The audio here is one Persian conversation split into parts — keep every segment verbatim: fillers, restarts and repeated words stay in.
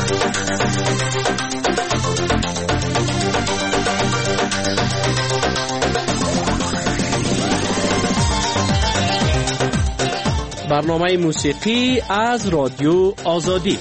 برنامه موسیقی از رادیو آزادی.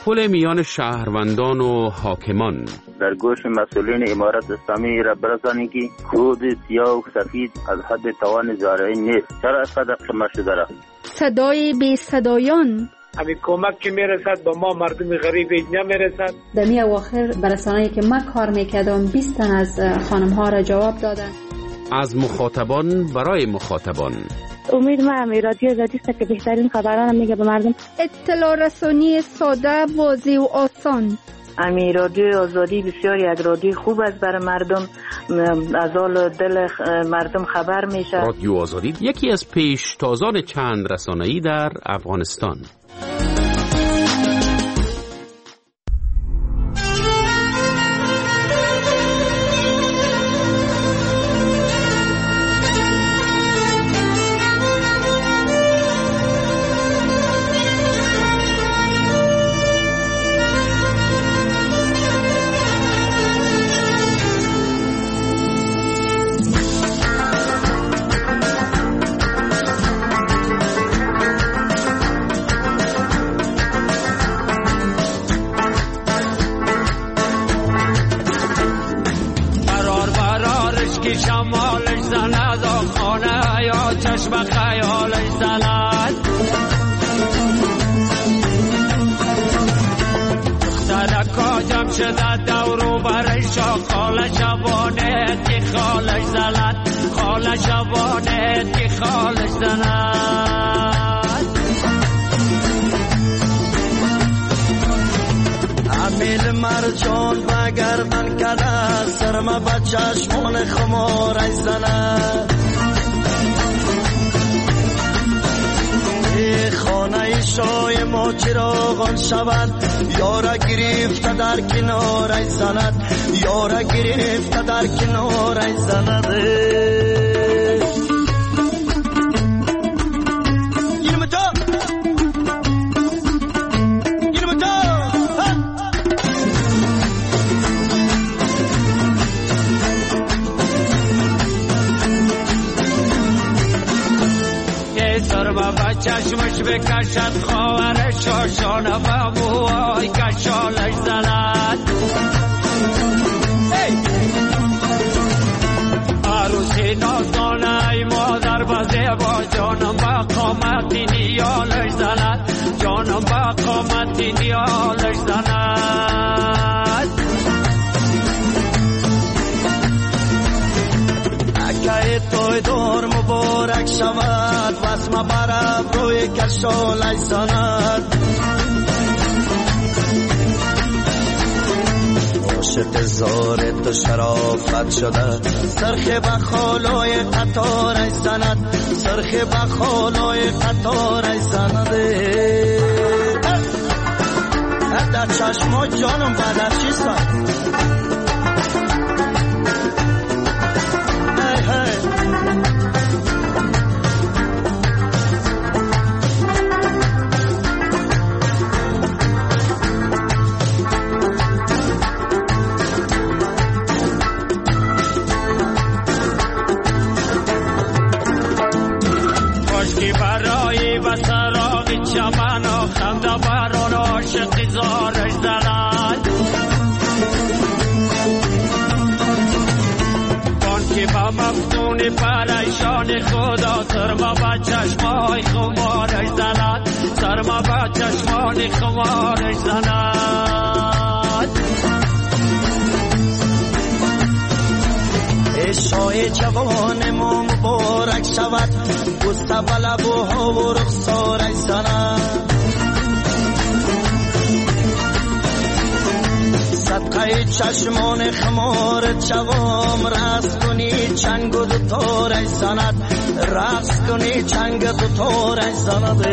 پل میان شهروندان و حاکمان. در گوش مسئولین امارت اسلامی را برسانید که کود سیاه و سفید از حد توان زارعین نیست. چرا اینقدر قمه شده است؟ صدای بی صدایان. همین کمک که میرسد با ما مردم غریب نمیرسد. در می اواخر برسانه‌ای که ما کار میکردم بیست تن از خانم ها را جواب دادن. از مخاطبان برای مخاطبان. امید ما همی رادیو آزادی است که بهترین خبران میگه به مردم. اطلاع رسانی ساده، واضح و آسان. امی رادیو آزادی بسیار یک رادیو خوب است برای مردم، از حال دل مردم خبر میشه. رادیو آزادی یکی از پیشتازان چند رسانه‌ای در افغانستان. شمالش زند و خانه یا چشم خیالش زند. دخترکا جمع شده دورو برش خاله شبانه که خالش زند، خاله شبانه که خالش زند. امیل مرجان و گردن کده سرما با چشمان خمارش زند. ای خانه شای ما چراغان شود، یارا گرفته در کنارش زند، یارا گرفته در کنارش زند. چشمش بکشد خواهر شاشانه و موهای کشالش زند. عروسی نازدانه ای مادر بزه با جانم با قامتی نیالش زند، جانم با قامتی نیالش زند. اکه توی دور مبارک شود واسم برب روی کشالش زند. عاشق زار تو شرافت شده سرخ بخالای قطارش زند، سرخ بخالای قطارش زند. در چشما جانم بدر چیست چمن و خنده بران عاشق زارش زند. بان که با مفتون پریشان خدا سرما با چشمای خمارش زند، سرما با چشمان خمارش زند. شای جوان ما مبارک شود گسته و لبوها و رخسارش زند. صدقه چشمان خمارت شوام رقص کنی چنگ و دوتارش زند، رقص کنی چنگ دوتارش زند.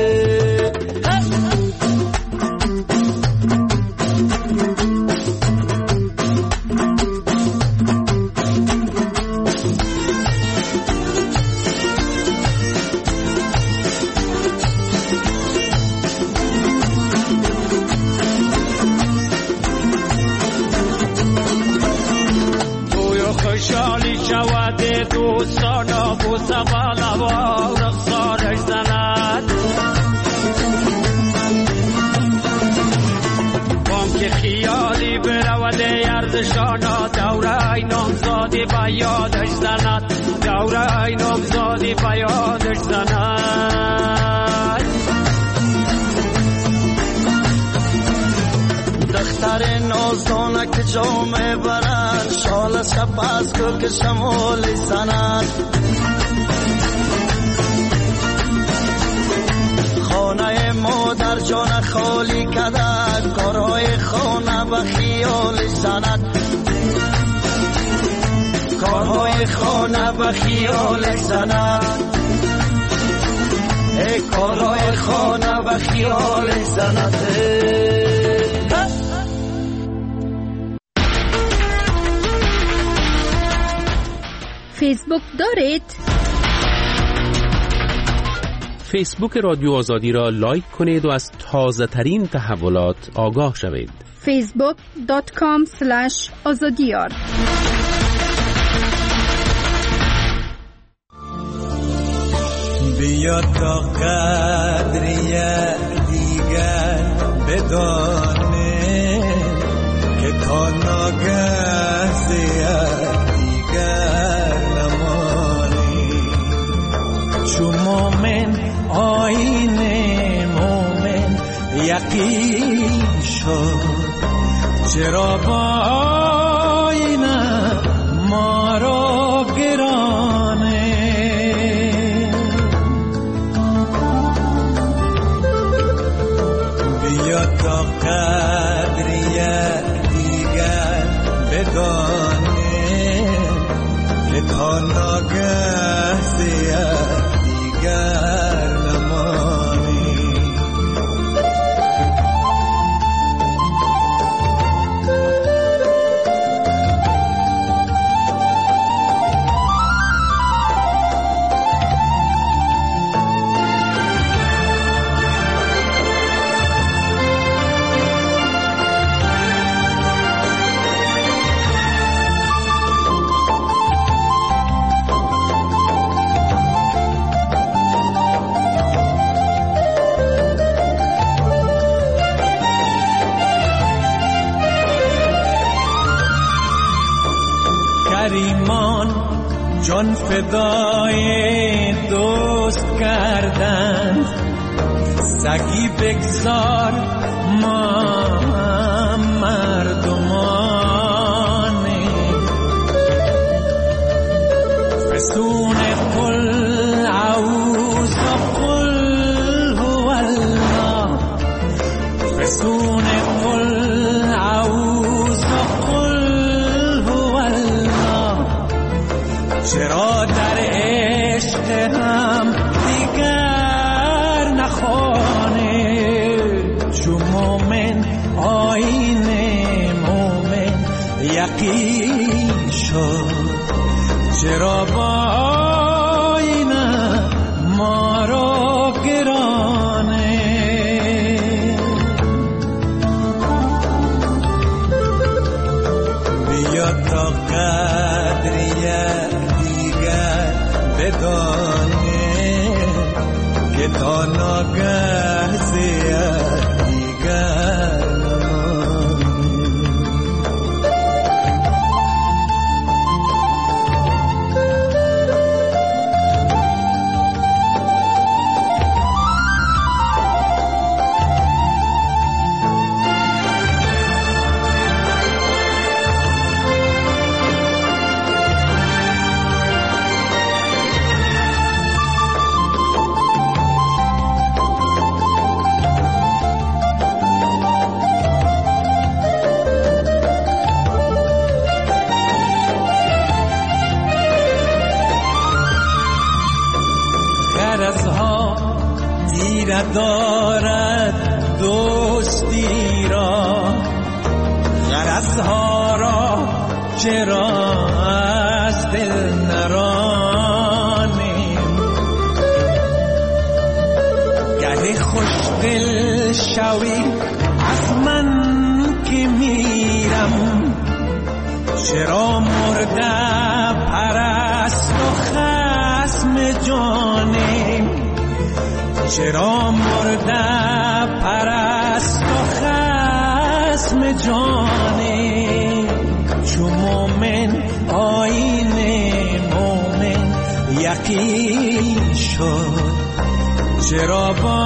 دوستانا بوسه بالا و رخسارش زند. ورزشانا دوره نامزادی به یادش زند دوره نامزادی به یادش زند دختر نازانک جامه برند شال سپس کو که شمال زند خانه مادر جان خالی کدد کارهای خانه به خیال زند کارهای خانه به خیال زند ای کارهای خانه به خیال زند فیسبوک دارید؟ فیسبوک رادیو آزادی را لایک کنید و از تازه ترین تحولات آگاه شوید. فیسبوک دات کام اسلش آزادیار. بیا تا قدریه دیگر بدانه که تا ناگه زیاد دیگر نمانی چو مومن آین مومن یقین شد چرا با آینه ما را گرانه بیا تا قدریه دیگر بدانه که تا ناگه زیاد دیگر نمانی جان فدای دوست کردن سگی بگذار ما مردمانه فسون قل عوض قل هو الله فسون قل عوض قل هو الله چرا در عشق هم دیگر نخوانه چو مومن آین مومن یقین شد چرا با آینه ما را گرانه بیا تا قدریه بدانه که تا ناگه زیاد دیگر دارد دوستی را غرضها را چرا از دل نرانیم گهی خوش دل شوی از من که میرم چرا مرده پرست و خصم جانیم چرا مرده پرست و خصم جانیم آیین مومن یقین شد. چرا با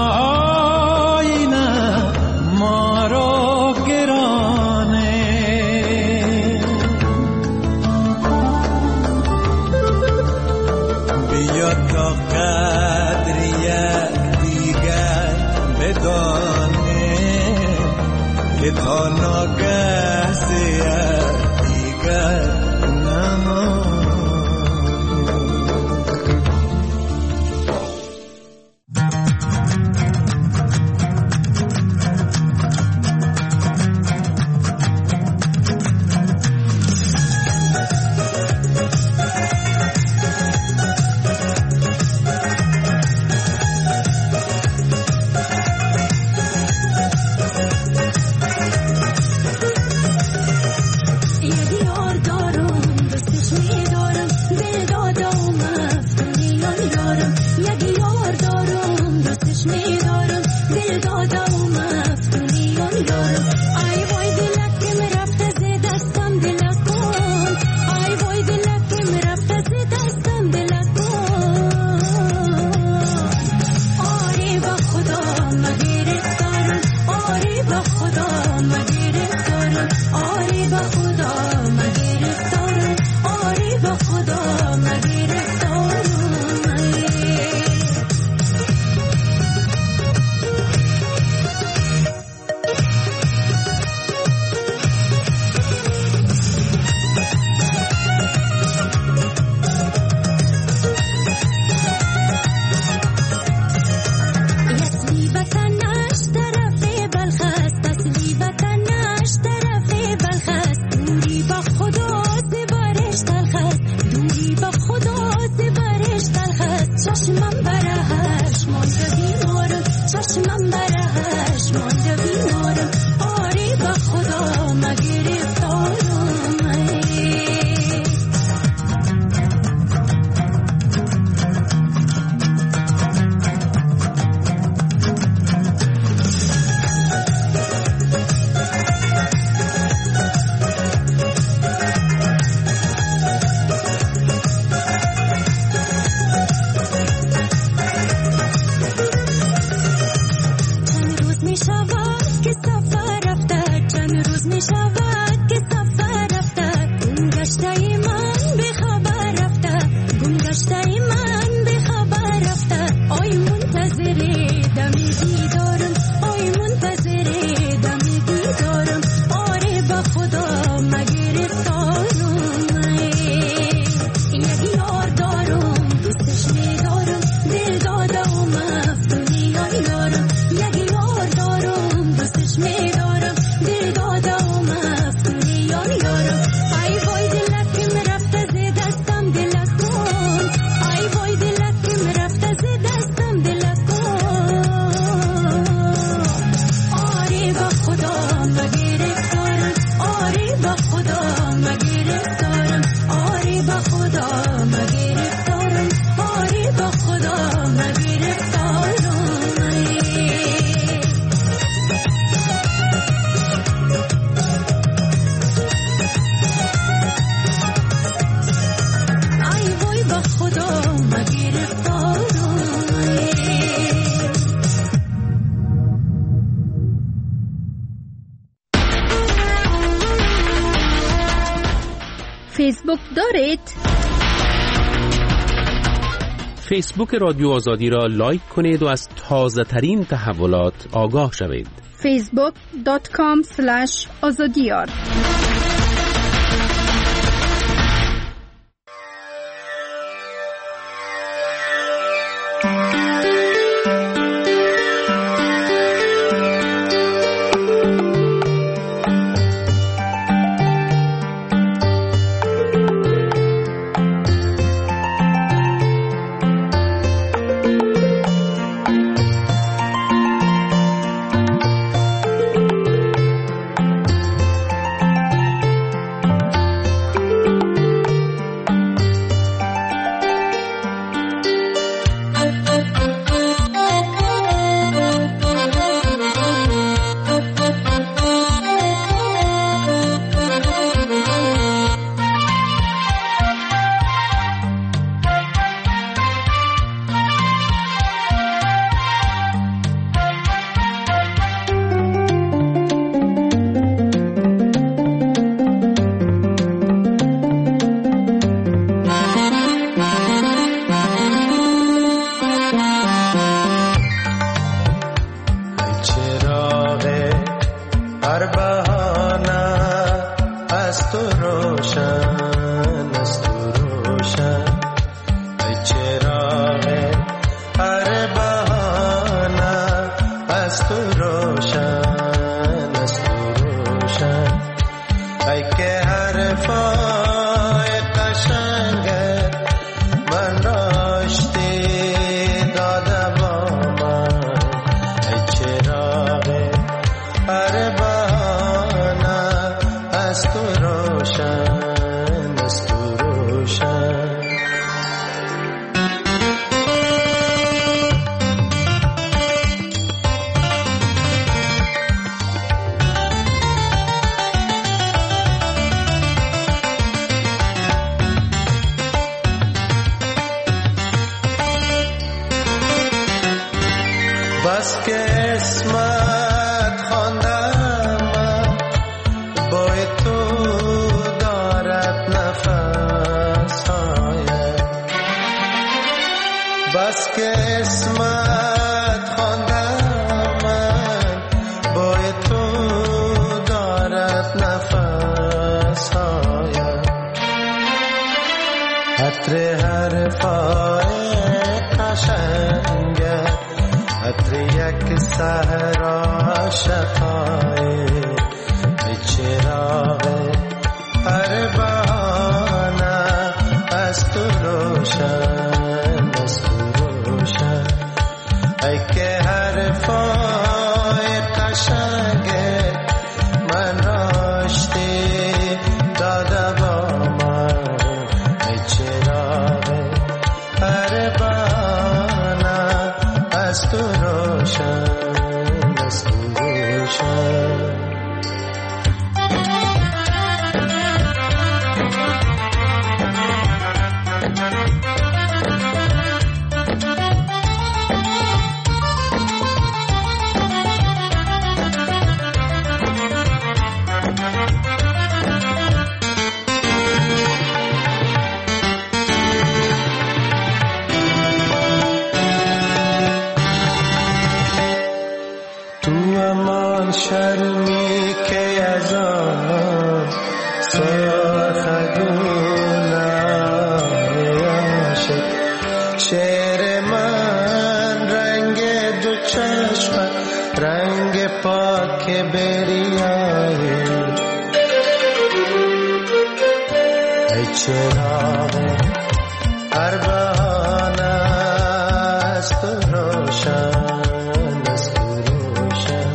آینه ما را گرانه؟ بیا تا قدر یک دیگر بدانه که تا ناگه سیه دیگر نمانه. فیسبوک دارید؟ فیسبوک رادیو آزادی را لایک کنید و از تازه ترین تحولات آگاه شوید. فیسبوک دات کام اسلش آزادیار. تو روشن از تو روشن ای چراغ هر بهانه از تو روشن از تو روشن ای که حرفای قشنگه من راشتی داده با من ای چراغ هر بهانه از تو روشن از تو روشن بس که اسمت خواندم بای تو دارد نفس های بس که اسمت خواندم بای تو دارد نفس های عطر حرفای قشنگت عطر یک صحرا شقای ای چراغ هر بهانه از تو روشن از تو روشن ای که حرفای قشنگه من راشتی داده با من ای چراغ هر بهانه از تو روشن از تو روشن شرمی که از آن سیاه خگونم عاشق شعر من رنگ دو چشم رنگ پاک بریایی ای چراغ هر بهانه از تو روشن از تو روشن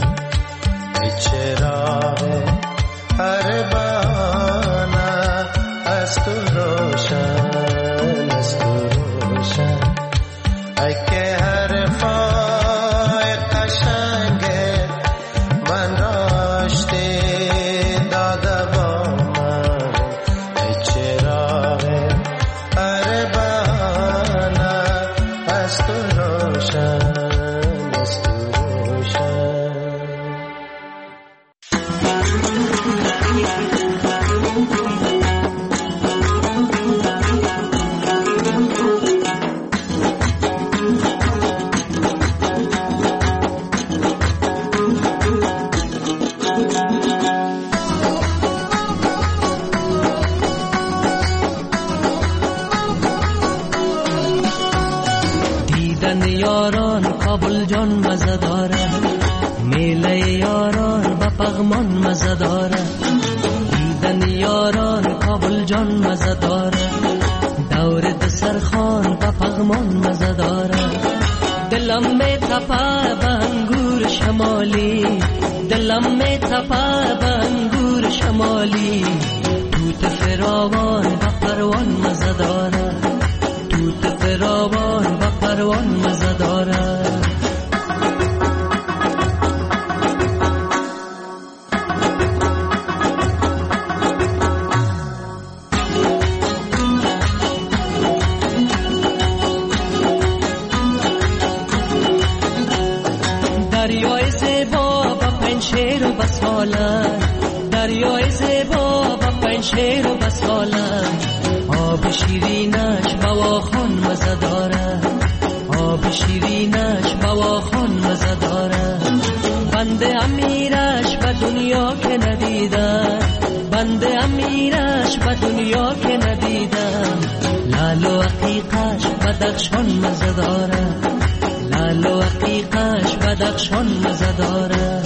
چراغ هر بهانه از تو روشن از تو روشن ای که حرفای قشنگه من راشتی داده با من ای چراغ هر بهانه از تو روشن از تو روشن دیدن یاران کابل جان مزه داره میله یاران با پغمان مزه داره دیدن یاران کابل جان مزه داره دور دسترخوان با پغمان مزه داره دلم می تپه به انگور شمالی دلم می تپه به انگور شمالی توت فراوان با پروان مزه داره توت فراوان با پروان مزه داره دریای زیبا با پنشیر و بسالن دریای زیبا با پنشیر و بسالن آب شیرینش بواخان مزه داره آب شیرینش بواخان مزه داره بنده امیرش به دنیا که ندیدن بنده امیر عقیقش به دنیا که ندیدم، لال و عقیقش بدخشان مزه داره، لال و عقیقش بدخشان مزه داره.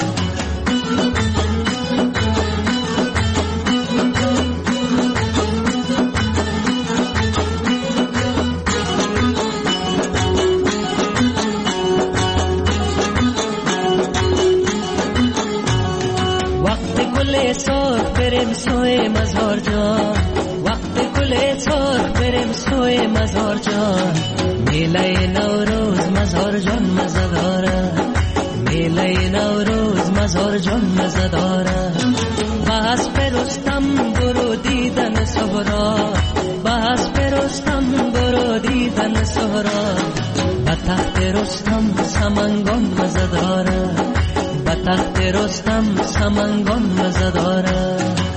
سرخ بریم سوی مزار جان، وقت گل سرخ بریم سوی مزار جان، میله نوروز مزار جان مزه داره، میله نوروز مزار جان مزه داره. بحث پرستم برو دیدن سهرا، بحث پرستم برو دیدن سهرا، به تخت رستم سمنگان مزه داره، به تخت رستم سمنگان مزه داره.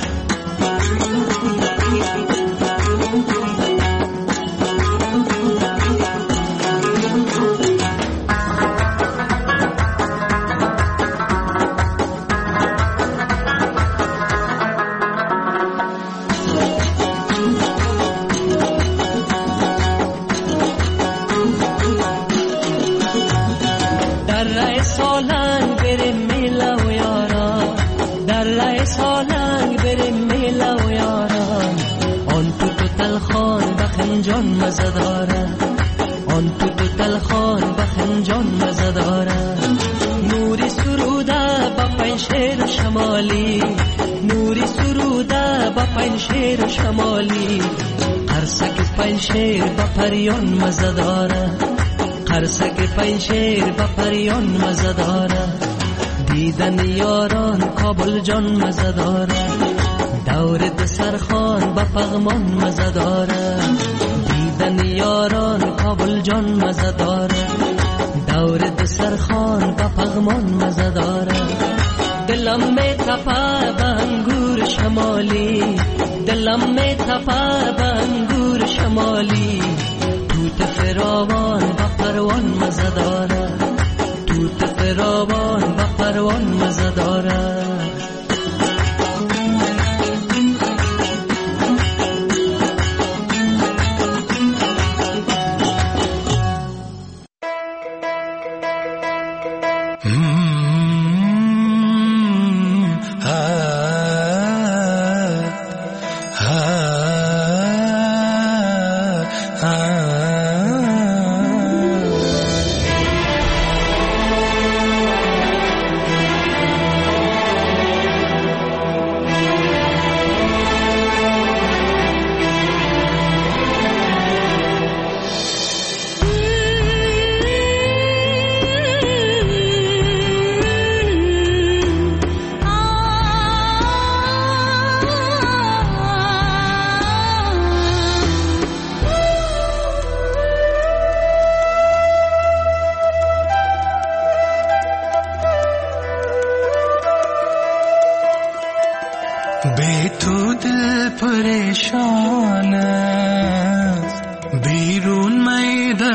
جان مزه داره، آن تو تو تلخان بخنجان مزه داره. نوری سروده با پنشیر شمالی، نوری سروده با پنشیر شمالی، قرصک پنشیر با پریان مزه داره، قرصک پنشیر با پریان مزه داره. دیدن یاران کابل جان مزه داره، دور سرخان با پغمان مزه داره. دیدن یاران کابل جان مزه داره، دور سرخان با پغمان مزه داره. دلم می تپه به انگور شمالی، دلم می تپه به انگور شمالی، توت فراوان با پروان مزه داره، توت فراوان با پروان مزه داره. बे तू दिल परेशान بیرون میده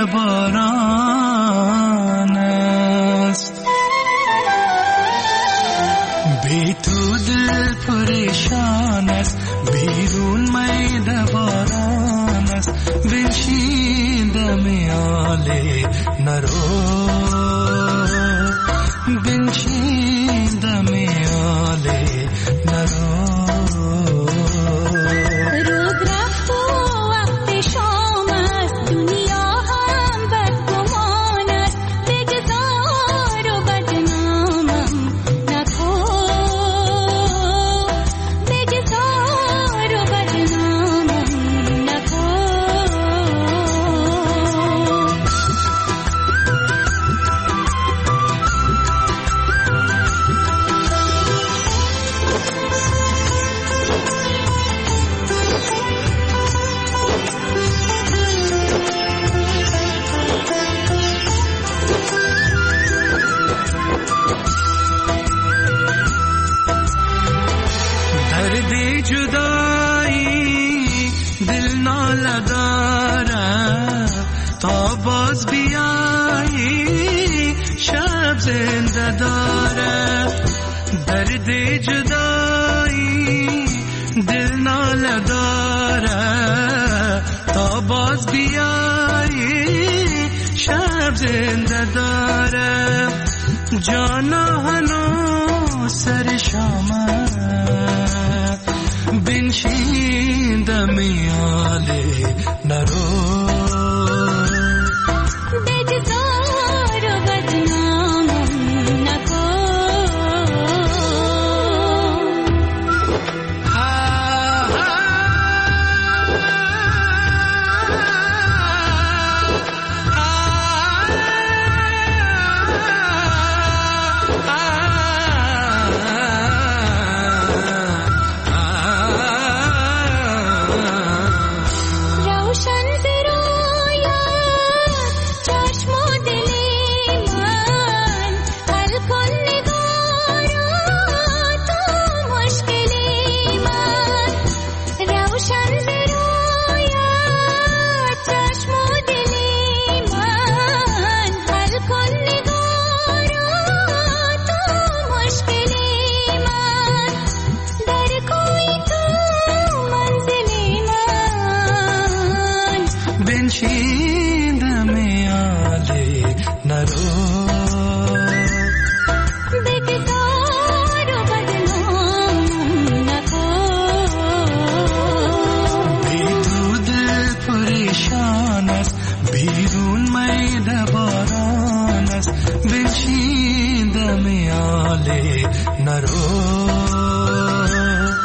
باران است بی تو دل پریشان است بیرون میده باران است بنشینده میاله نرو بنشینده میاله نرو दर्द जुदाई दिल ना लगा باز بیایی شب زنده دارم جانا هنو سر شامم بنشین دم یاله نرو بگذار و بدنامم نکن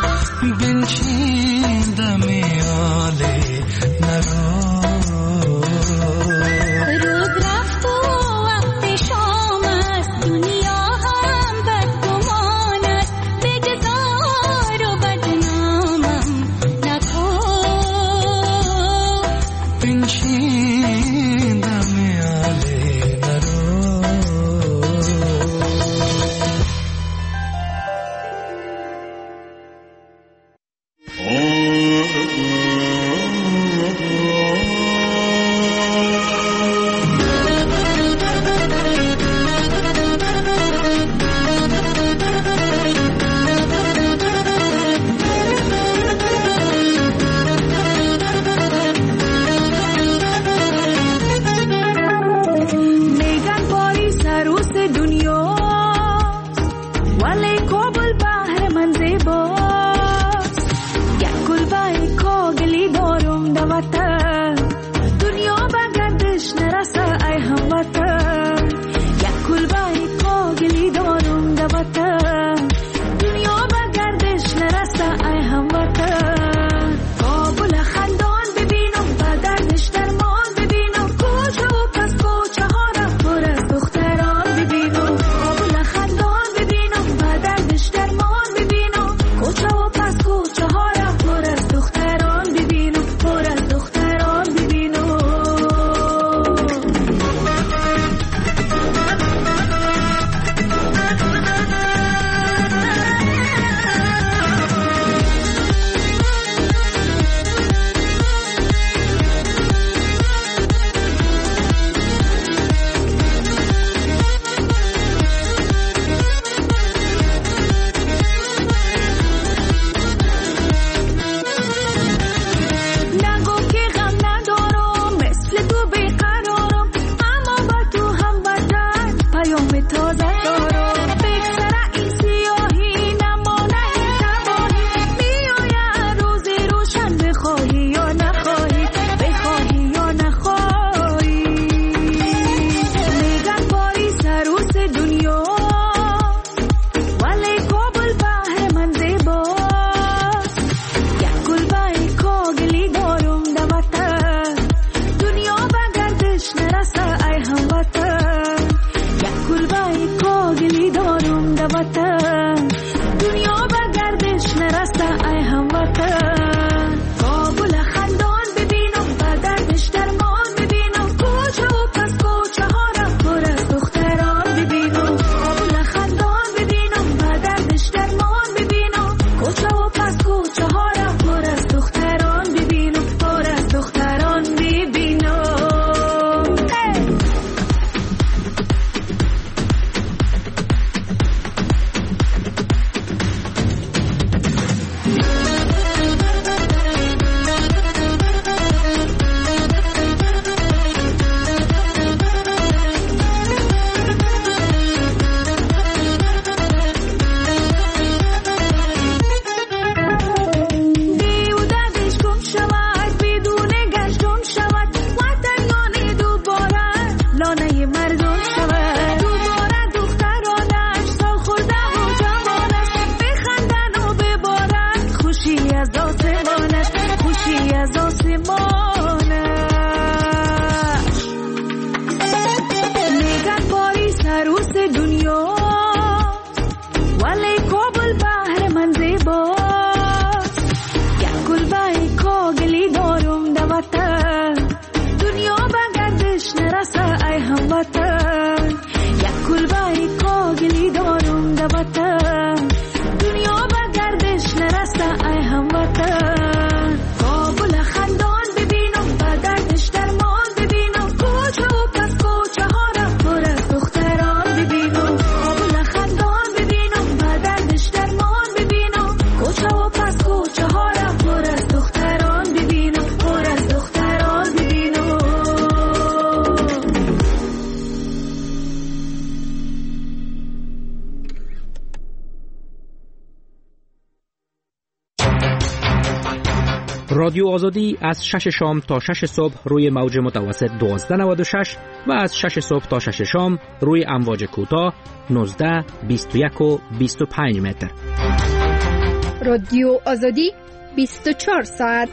بنشین دم یاله نرو آسمانه میگن پاریس عروس دنیا ولی کابل بحر من زیبا یک کلبه کاغلی دارم دواتن دنیا به گردش نرسه ای هموطن یک کلبه کاغلی دارم دواتن دنیا به گردش نرسه ای هموطن کابل خندان ببینم به دردش درمان ببینم کوچه و پس کوچه ها را پر از دختران ببینم کابل خندان ببینم به دردش درمان ببینم کوچه و پس کوچه ها را پر از دختران ببینم پر از دختران ببینم رادیو آزادی از شش شام تا شش صبح روی موج متوسط دوازده نود و شش و از شش صبح تا شش شام روی امواج کوتاه نوزده بیست و یک و بیست و پنج متر. رادیو آزادی بیست و چهار ساعت.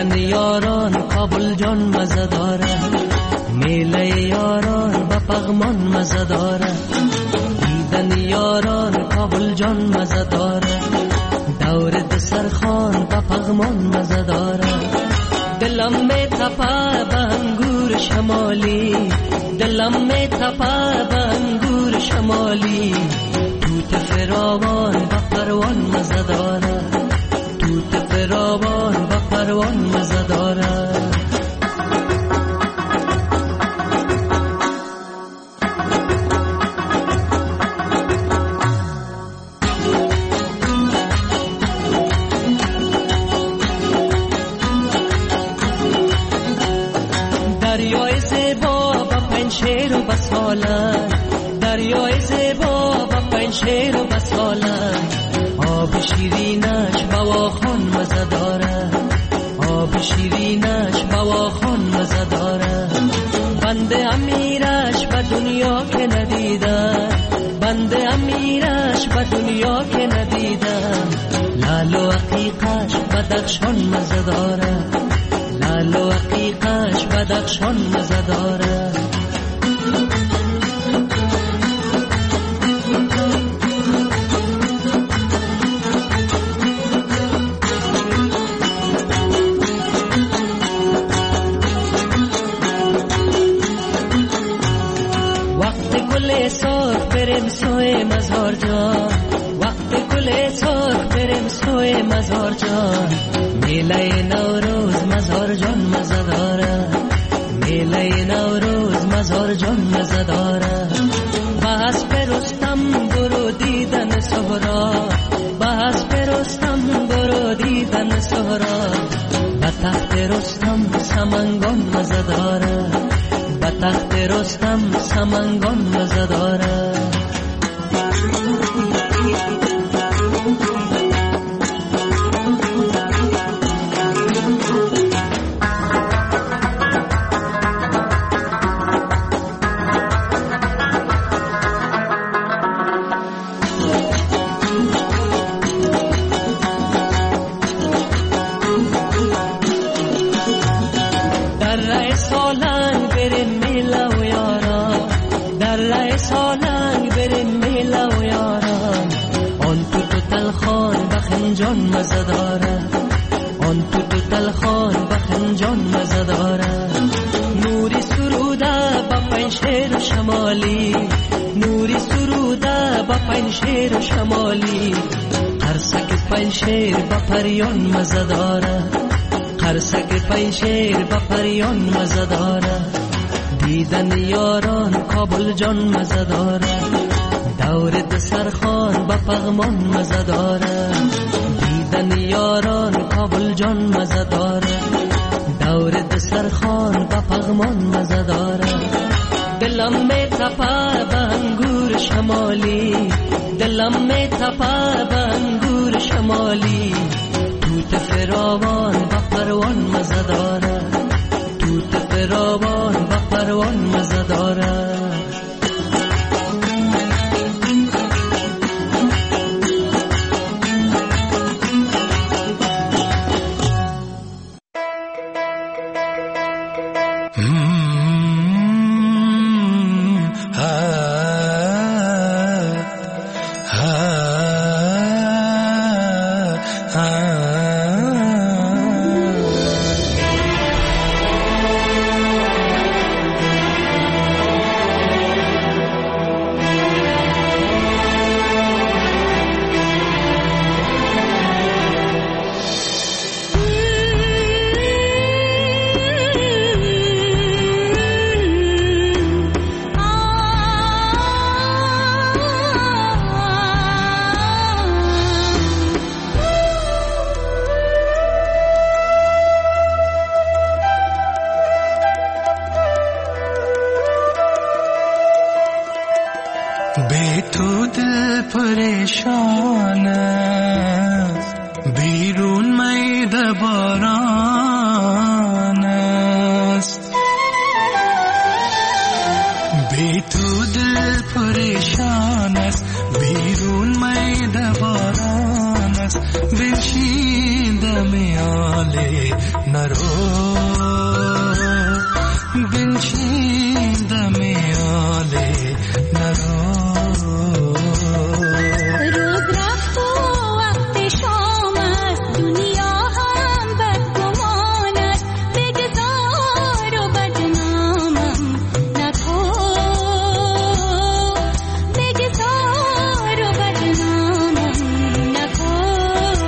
دیدن یاران کابل جان مزه داره، میله یاران با پغمان مزه داره، دیدن یاران کابل جان مزه داره، دور دسترخوان با پغمان مزه داره. دلم می تپه به انگور شمالی، دلم می تپه به انگور شمالی، توت فراوان با پروان مزه داره، توت فراوان با پروان مزه داره. دریای زیبا با پنشیر و بسالن، دریای زیبا با پنشیر و بسالن، آب شیرینش بواخان مزه داره، آب شیرینش بواخان مزه داره. بنده امیرش به دنیا که ندیدم، بنده امیرش به دنیا که ندیدم، لال و عقیقش بدخشان مزه داره، لال و عقیقش بدخشان مزه داره. سرخ بریم سوی مزار جان، وقت گل سرخ بریم سوی مزار جان، میله نوروز مزار جان مزه داره، میله نوروز مزار جان مزه داره. بحث پرستم برو دیدن سهرا، بحث پرستم برو دیدن سهرا، به تخت رستم سمنگان مزه داره، به تخت رستم سمنگان مزه داره. جان مزه داره، آن تو تو تلخان بخن جان مزه داره. نوری سروده با پنشیر شمالی، نوری سروده با پنشیر شمالی، قرصک پنشیر با پریان مزه داره، قرصک پنشیر با پریان مزه داره. دیدن یاران کابل جان مزه داره، دور دسترخوان با پغمان مزه داره، دیدن یاران کابل جان مزه داره، دور دسترخوان با پغمان مزه داره. دلم می تپه به انگور شمالی، دلم می تپه به انگور شمالی، توت فراوان با پروان مزه داره، توت فراوان با پروان مزه داره. बे तो दिल परेशान بیرون میده باران است بی تو دل پریشان است بیرون میده باران است بنشینده میال میاله نرو بنشین میاله نرو روز رفت و وقت شام است دنیا هم بدگمان است بگذار و بدنامم نکن بگذار و بدنامم نکن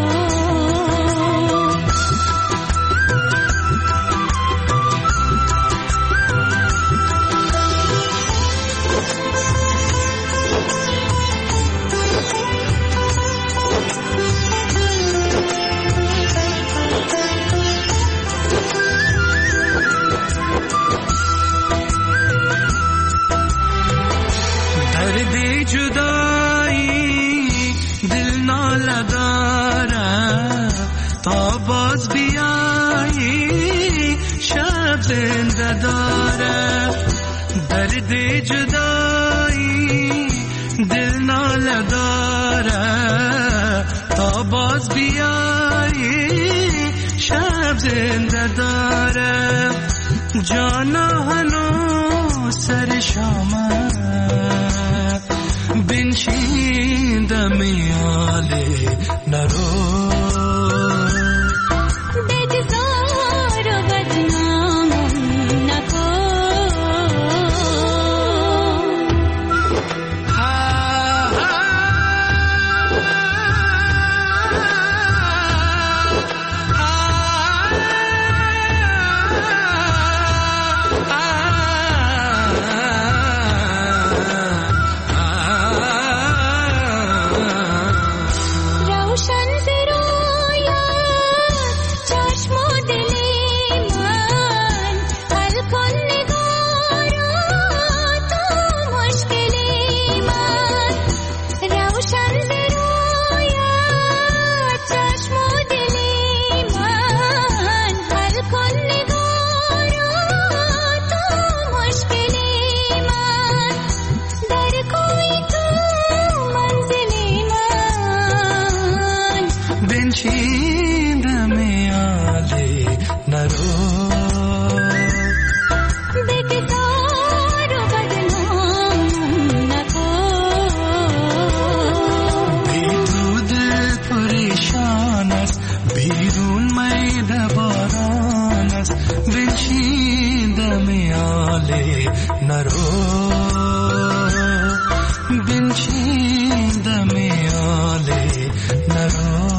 درد جدایی دل ناله داره تا باز بیایی شب زنده داره درد جدایی دل ناله داره تا باز بیایی شب زنده داره جانا هنو سر شامه بنشین دمیاله نرو بگذار و بدنامم نکن روشن زیرویت چشم و دلی من حل کن نگارا تو مشکلی من روشن زیرویت چشم و دلی من حل کن نگارا تو مشکلی من در کوی تو منزلی من بنشین دمیاله نرو بگذار و بدنامم نکن بی تو دل پریشان است بیرون میده باران است بنشین دمیاله نرو بنشین دمیاله نرو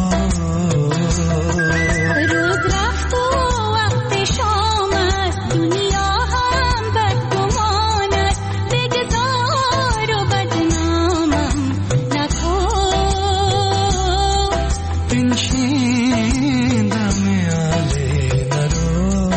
روز رفت و وقت شام است دنیا هم بدگمان است بگذار و بدنامم نکن بنشین دمیاله نرو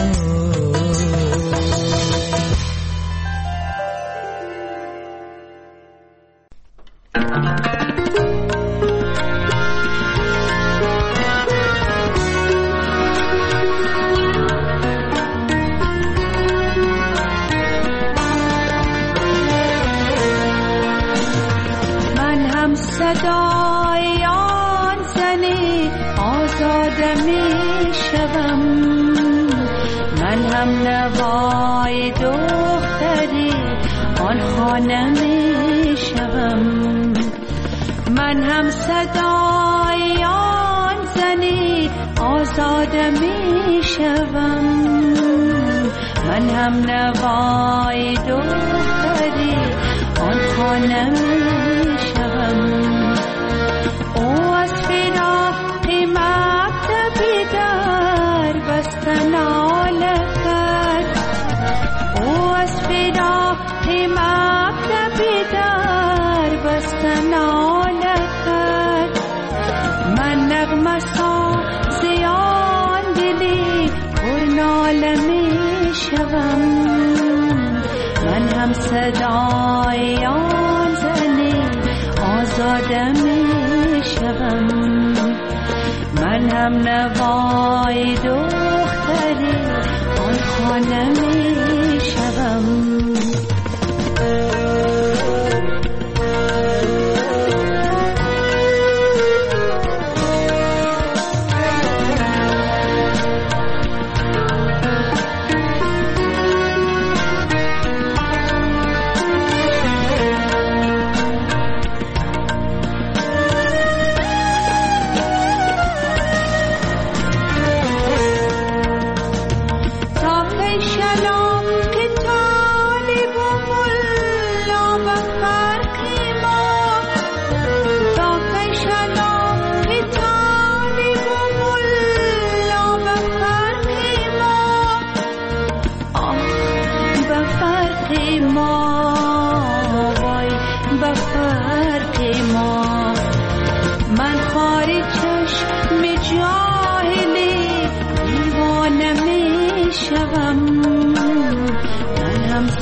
من هم صدای آن زنی آزاده می شوم من هم نوای دختری آن خانه می شوم من هم صدای آن زنی آزاده می شوم من هم نوای دختری آن خانه می شوم او از فراق مکتبی در بستن آله کرد او از فراق مکتبی در بستن آله کرد من نغمه ساز آن دلی پر ناله می شوم من هم صدای آن زنی آزاده می شوم من هم نوای دختری آن خانه می شوم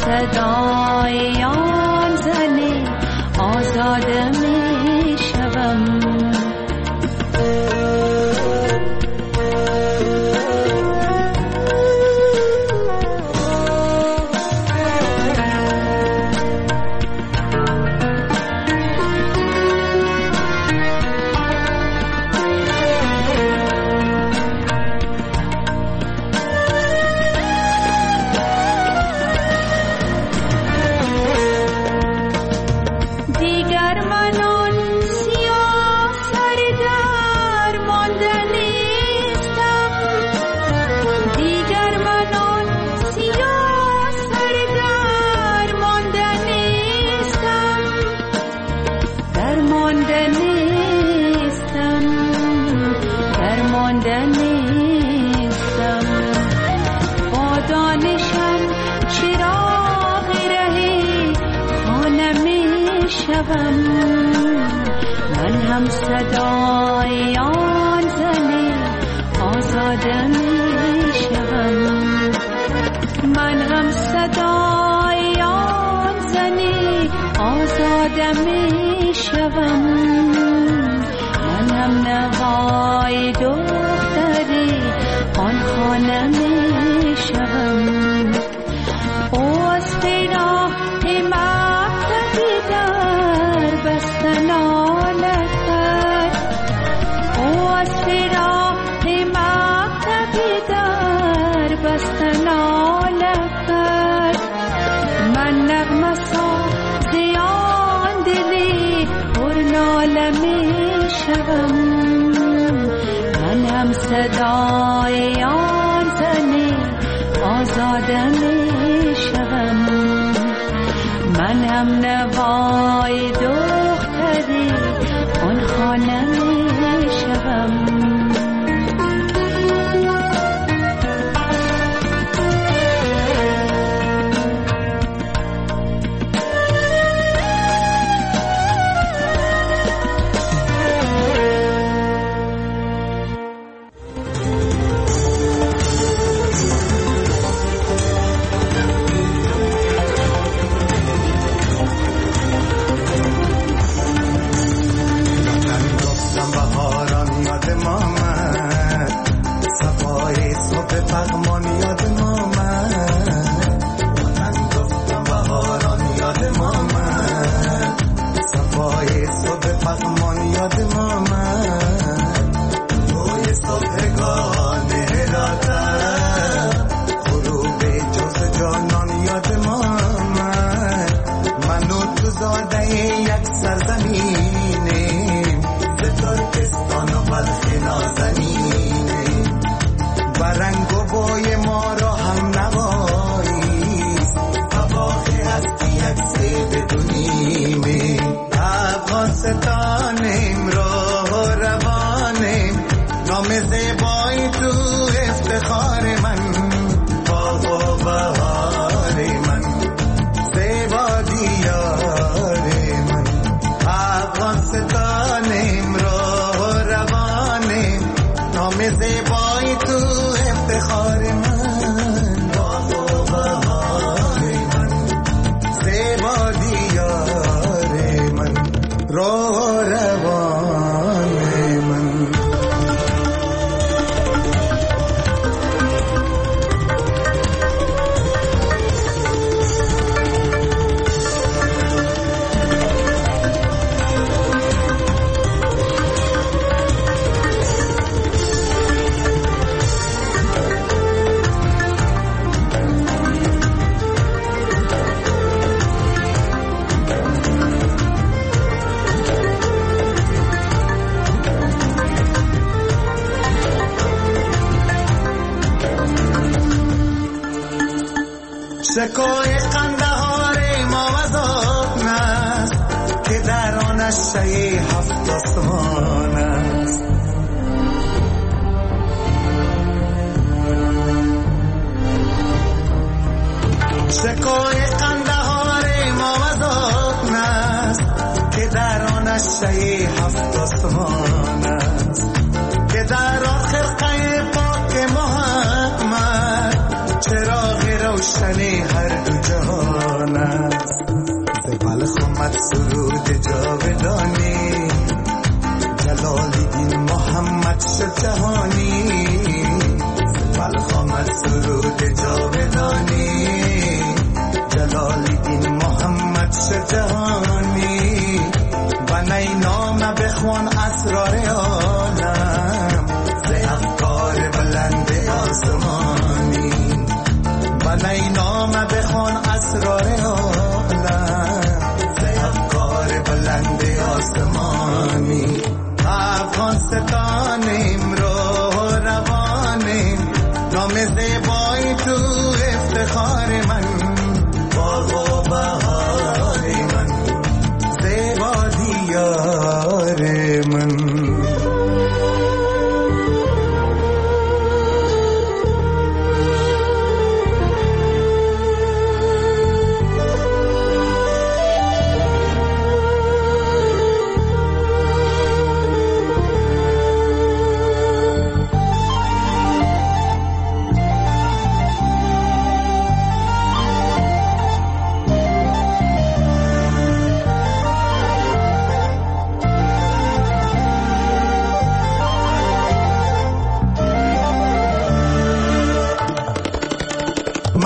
صدای آن زنی آزاده می شوم. من هم صدای آن زنی آزاده می شوم. من هم صدای آن زنی آزاده می شوم. من هم نوای دختری آن خانه می شوم. او از پیراه مکتبی در بستن آلت کرد. او از پیراه مکتبی در بستن آلت کرد. من نغمه سازی آن دلی پر ناله می شوم. من هم صدای آن زنی آزاده می شوم. من هم نوای دختری آن خانه می شوم. شکوه قندهار ما وزاد است که در آن شی هفت آسمان است. شکوه قندهار ما وزاد است که در آن شی هفت آسمان است. که در آخر قی پاک محمد چراغ روشنی هر دو جهان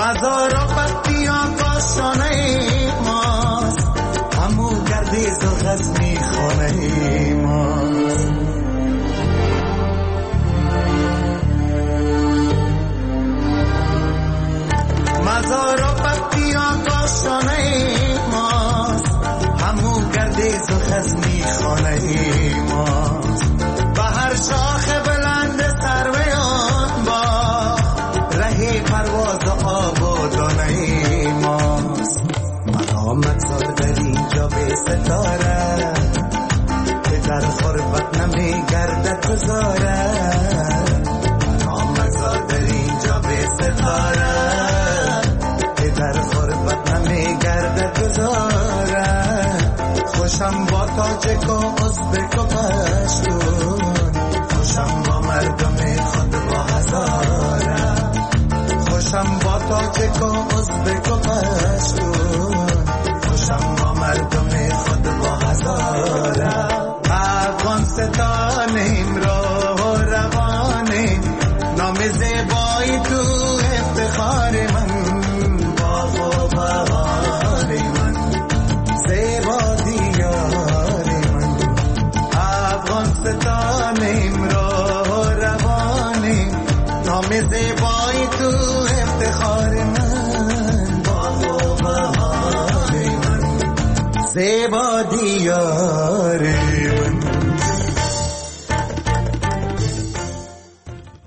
مزار و پتیان کاشانه ماست، همو گردیز و غزنی خانه ماست. مزار و پتیان کاشانه ماست، همو گردیز و غزنی خانه ماست. به هر شاخ بلند سروی آن با ره پرواز و آب و دانه ماست. مرا مگذار در اینجا به ستاره، که در غربت نمی گردد گذاره. مرا مگذار در اینجا به ستاره، که در غربت نمی گردد گذاره. خوشم با تاجک و ازبک و پشتون، خوشم با مردم خود با هزاره. خوشم با تاجک و ازبک و پشتون، خوشم با مردم خود با هزاره. افغان ستانیم راه و روانیم، نام زیبایی تو افتخار من. باغ و بهار من، زیبا دیار من. افغان ستانیم راه و روانیم، نام زیبایی تو افتخار من. باغ و بهار من، زیبا دیار